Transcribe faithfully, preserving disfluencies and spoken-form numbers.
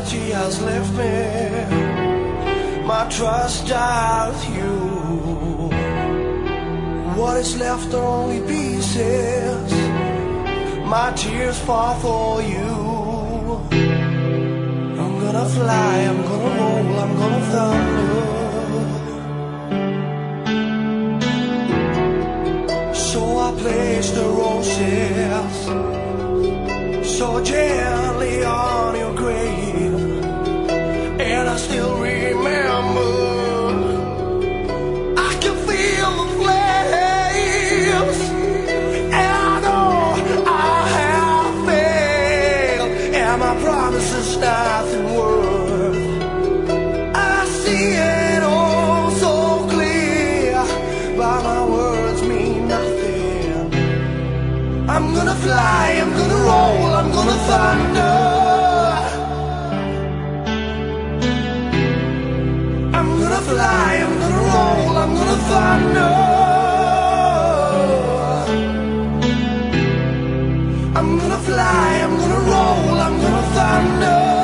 reality has left me. My trust died with you. What is left are only pieces. My tears fall for you. I'm gonna fly, I'm gonna roll, I'm gonna thunder. So I placed the roses so gently on your grave, and I still remember. I can feel the flames, and I know I have failed, and my promise is nothing worth. I see it all so clear, but my words mean nothing. I'm gonna fly, I'm gonna roll, I'm gonna thunder. I'm gonna fly, I'm gonna roll, I'm gonna thunder. I'm gonna fly, I'm gonna roll, I'm gonna thunder.